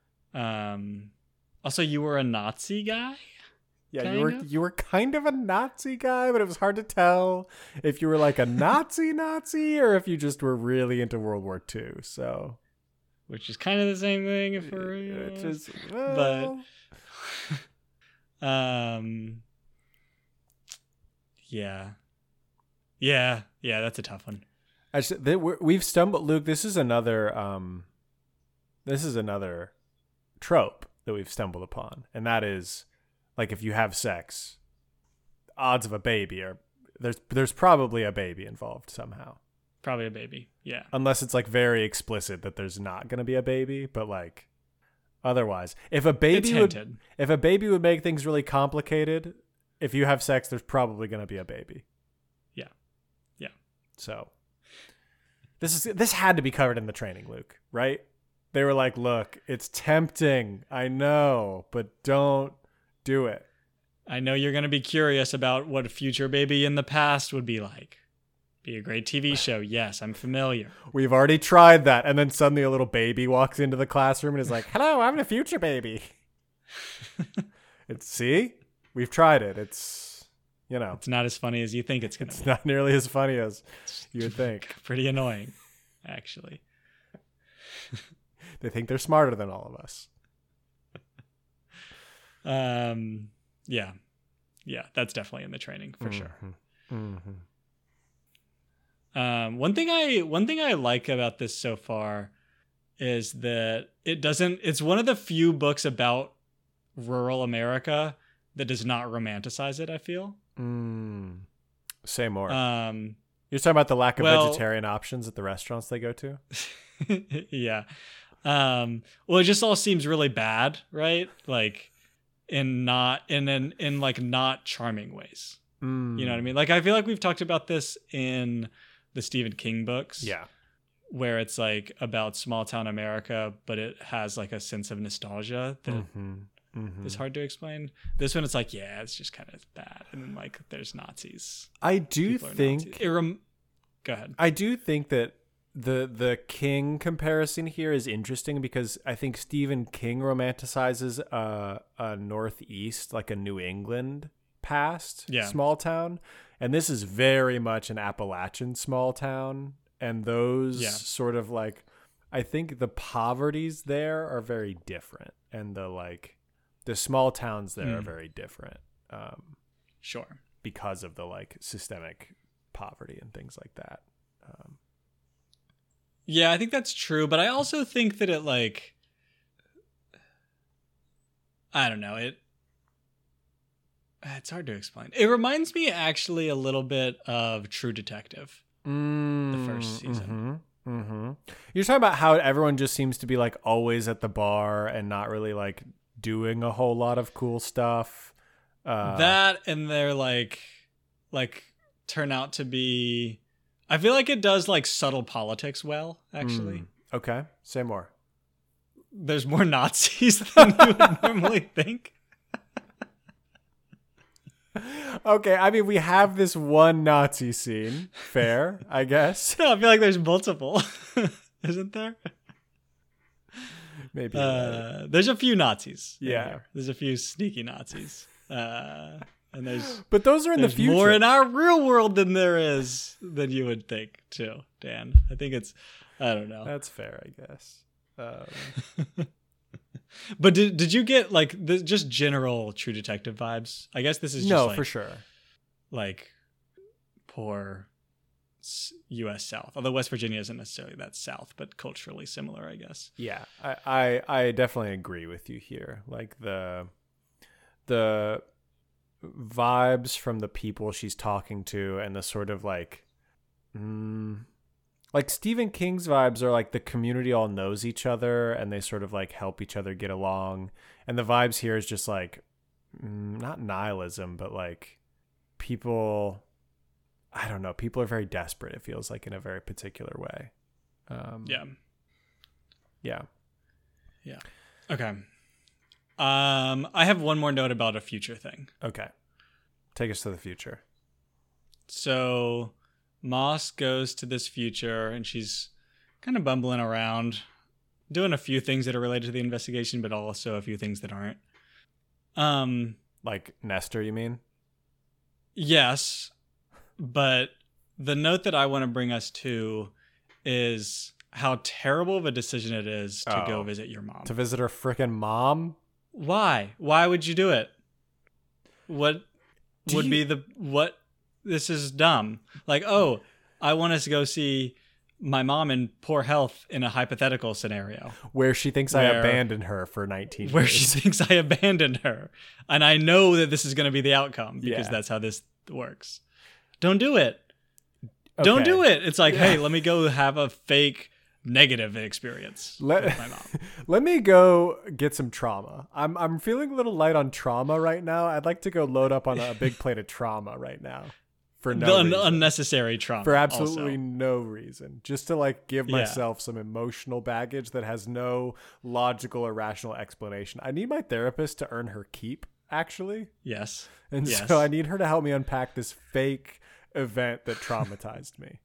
Um, also, you were a Nazi guy? yeah, Kind you were of? you were kind of a Nazi guy, but it was hard to tell if you were like a Nazi Nazi or if you just were really into World War Two. So Which is kind of the same thing if we're, it's uh, just well, um, yeah. Yeah. Yeah, that's a tough one. Actually, they, we're, we've stumbled, Luke. This is another, um, this is another trope that we've stumbled upon, and that is, like, if you have sex, odds of a baby are there's there's probably a baby involved somehow, Probably a baby. Yeah. unless it's like very explicit that there's not going to be a baby. But like, otherwise, if a baby It's would hinted. if a baby would make things really complicated, if you have sex, there's probably going to be a baby. Yeah. Yeah. So this is this had to be covered in the training, Luke, right? They were like, look, it's tempting. I know, but don't do it. I know you're going to be curious about what a future baby in the past would be like. Be a great T V show. Yes, I'm familiar. We've already tried that. And then suddenly a little baby walks into the classroom and is like, hello, I'm the future baby. It's, see? We've tried it. It's, you know. It's not as funny as you think it's going to It's be. not nearly as funny as you would think. Pretty annoying, actually. They think they're smarter than all of us. Um, yeah. Yeah, that's definitely in the training for mm-hmm. sure. Mm-hmm. Um, one thing I one thing I like about this so far is that it doesn't. It's one of the few books about rural America that does not romanticize it. I feel. Mm. Say more. Um, You're talking about the lack of well, vegetarian options at the restaurants they go to? yeah. Um, well, it just all seems really bad, right? Like, in not in in, in like not charming ways. Mm. You know what I mean? Like, I feel like we've talked about this in the Stephen King books. Yeah. Where it's like about small town America, but it has like a sense of nostalgia that Mm-hmm. Mm-hmm. is hard to explain. This one, it's like, yeah, it's just kind of bad. And then like there's Nazis. I do People are think Nazis. It rem- Go ahead. I do think that the the King comparison here is interesting because I think Stephen King romanticizes a, a Northeast, like a New England past Yeah. small town. And this is very much an Appalachian small town. And those Yeah. sort of like, I think the poverties there are very different. And the like, the small towns there Mm. are very different um, Sure. because of the like systemic poverty and things like that. Um, Yeah, I think that's true. But I also think that it like, I don't know. It, it's hard to explain. It reminds me actually a little bit of True Detective. The first season. Mm-hmm, mm-hmm. You're talking about how everyone just seems to be like always at the bar and not really like doing a whole lot of cool stuff. Uh, That and they're like, like turn out to be. I feel like it does like subtle politics well. Actually, mm, okay, say more. there's more Nazis than you would normally think. Okay, I mean we have this one Nazi scene. Fair, I guess. No, I feel like there's multiple, isn't there? Maybe. you're right. Uh, there's a few Nazis. in Yeah. here. There's a few sneaky Nazis. Uh, and there's But those are in the there's future. more in our real world than there is than you would think too, Dan. I think it's I don't know. That's fair, I guess. Um, But did did you get like the, just general True Detective vibes? I guess this is just no, like, for sure. like poor s- U S South. Although West Virginia isn't necessarily that South, but culturally similar, I guess. Yeah, I, I I definitely agree with you here. Like the the vibes from the people she's talking to and the sort of like mm, like Stephen King's vibes are like the community all knows each other and they sort of like help each other get along. And the vibes here is just like mm, not nihilism, but like people I don't know, people are very desperate, it feels like, in a very particular way. Um, Yeah. Yeah. Yeah. Okay. Um, I have one more note about a future thing. Okay. Take us to the future. So Moss goes to this future and she's kind of bumbling around, doing a few things that are related to the investigation, but also a few things that aren't. Um, Like Nestor, you mean? yes, but the note that I want to bring us to is how terrible of a decision it is to Oh. go visit your mom. To visit her frickin' mom? Why? Why would you do it? What Do would you- be the what? This is dumb. Like, oh, I want us to go see my mom in poor health in a hypothetical scenario Where she thinks I Where- abandoned her for nineteen where years. she thinks I abandoned her, and I know that this is going to be the outcome because Yeah. that's how this works. Don't do it. Don't Okay. do it. It's like, hey, let me go have a fake negative experience Let- with my mom. Let me go get some trauma. I'm I'm feeling a little light on trauma right now. I'd like to go load up on a big plate of trauma right now. For no The un- reason. unnecessary trauma. For absolutely also. no reason. Just to like give Yeah. myself some emotional baggage that has no logical or rational explanation. I need my therapist to earn her keep, actually. Yes. And Yes. so I need her to help me unpack this fake event that traumatized me.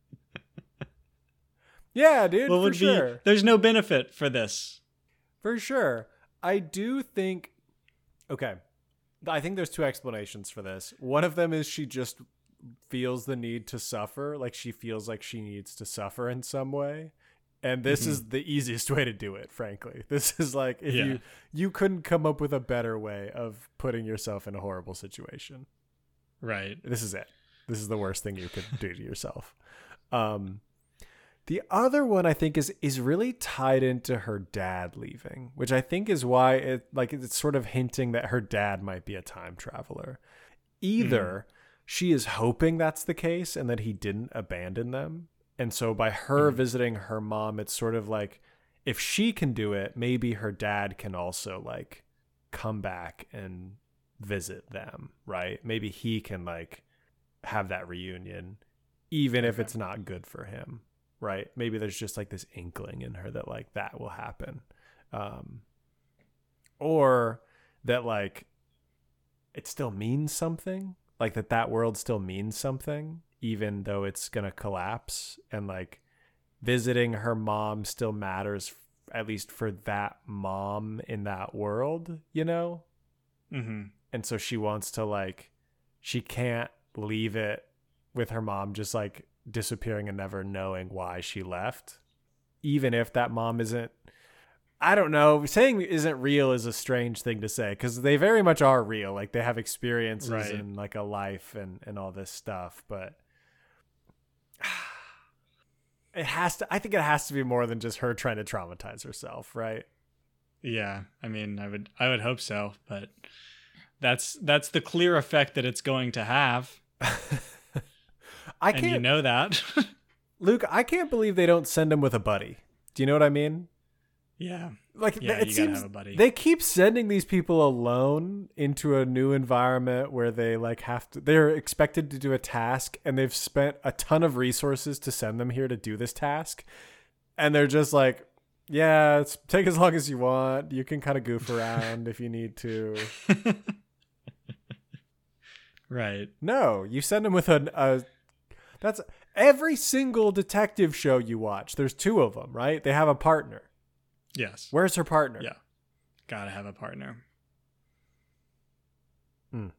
Yeah, dude, What for would sure. be? There's no benefit for this. For sure. I do think, okay, I think there's two explanations for this. One of them is she just feels the need to suffer, like she feels like she needs to suffer in some way. And this mm-hmm. is the easiest way to do it, frankly. This is like, if yeah. you you couldn't come up with a better way of putting yourself in a horrible situation. Right. This is it. This is the worst thing you could do to yourself. Um, the other one I think is is really tied into her dad leaving, which I think is why it like it's sort of hinting that her dad might be a time traveler. Either mm. she is hoping that's the case and that he didn't abandon them. And so by her mm. visiting her mom, it's sort of like, if she can do it, maybe her dad can also like come back and visit them, right? Maybe he can like have that reunion, even okay. if it's not good for him, right? Maybe there's just like this inkling in her that like that will happen. Um, or that like it still means something, like that that world still means something, even though it's going to collapse, and like visiting her mom still matters, at least for that mom in that world, you know? Mm-hmm. And so she wants to like, she can't leave it with her mom just like disappearing and never knowing why she left. Even if that mom isn't, I don't know, saying isn't real is a strange thing to say, because they very much are real. Like they have experiences right. and like a life and, and all this stuff, but it has to, I think it has to be more than just her trying to traumatize herself, right? Yeah. I mean, I would, I would hope so, but that's, that's the clear effect that it's going to have. I can't, and you know that. Luke, I can't believe they don't send him with a buddy. Do you know what I mean? Yeah. Like yeah, it you seems gotta have a buddy. They keep sending these people alone into a new environment where they like have to, they're expected to do a task, and they've spent a ton of resources to send them here to do this task. And they're just like, yeah, it's, take as long as you want. You can kind of goof around if you need to. Right. No, you send them with a, a that's every single detective show you watch. There's two of them, right? They have a partner. Yes. Where's her partner? Yeah. Gotta have a partner. Hmm.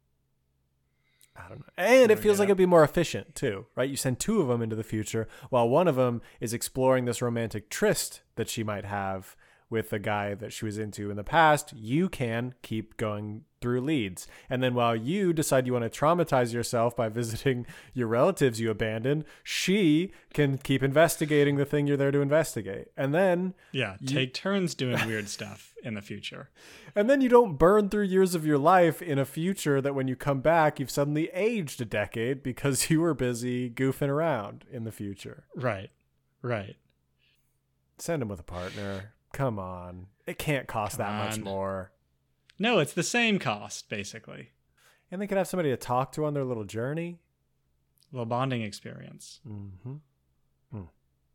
I don't know. And it feels like it'd be more efficient too, right? You send two of them into the future while one of them is exploring this romantic tryst that she might have with the guy that she was into in the past. You can keep going through leads. And then while you decide you want to traumatize yourself by visiting your relatives you abandoned, she can keep investigating the thing you're there to investigate. And then yeah, take you, turns doing weird stuff in the future. And then you don't burn through years of your life in a future that when you come back, you've suddenly aged a decade because you were busy goofing around in the future. Right. Right. Send him with a partner. Come on. It can't cost Come that on. much more. No, it's the same cost, basically. And they could have somebody to talk to on their little journey. A little bonding experience. Mm-hmm. Mm.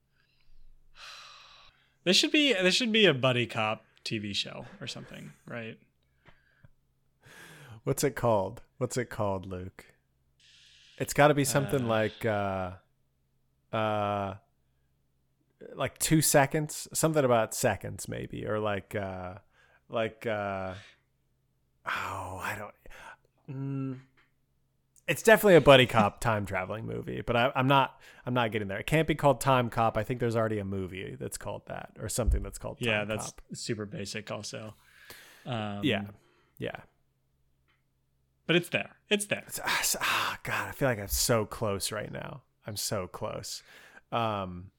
This should be this should be a buddy cop T V show or something, right? What's it called? What's it called, Luke? It's got to be something uh, like uh uh like two seconds, something about seconds maybe, or like uh like uh oh I don't mm, it's definitely a buddy cop time traveling movie, but I, I'm not I'm not getting there. It can't be called Time Cop. I think there's already a movie that's called that, or something that's called Time yeah that's Cop. Super basic also. um yeah yeah but it's there it's there it's, ah, oh, God, I feel like I'm so close right now. I'm so close. um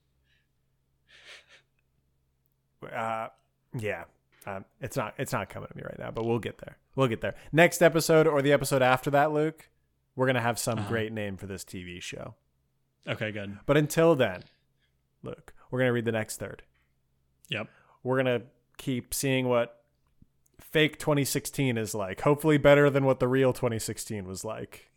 Uh, yeah, um, it's not it's not coming to me right now, but we'll get there. We'll get there. Next episode or the episode after that, Luke, we're gonna have some uh-huh. great name for this T V show. Okay, good. But until then, Luke, we're gonna read the next third. Yep. We're gonna keep seeing what fake twenty sixteen is like. Hopefully, better than what the real twenty sixteen was like.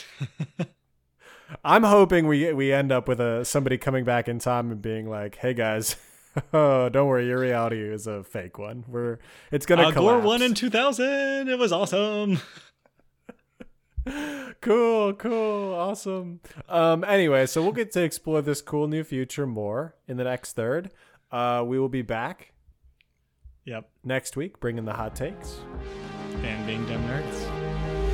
I'm hoping we we end up with a somebody coming back in time and being like, "Hey guys." Oh, don't worry, your reality is a fake one. We're it's gonna Al collapse. Gore won in two thousand. It was awesome. Cool, cool, awesome. Um, anyway, so we'll get to explore this cool new future more in the next third. Uh, we will be back Yep. next week, bringing the hot takes. And being dumb nerds.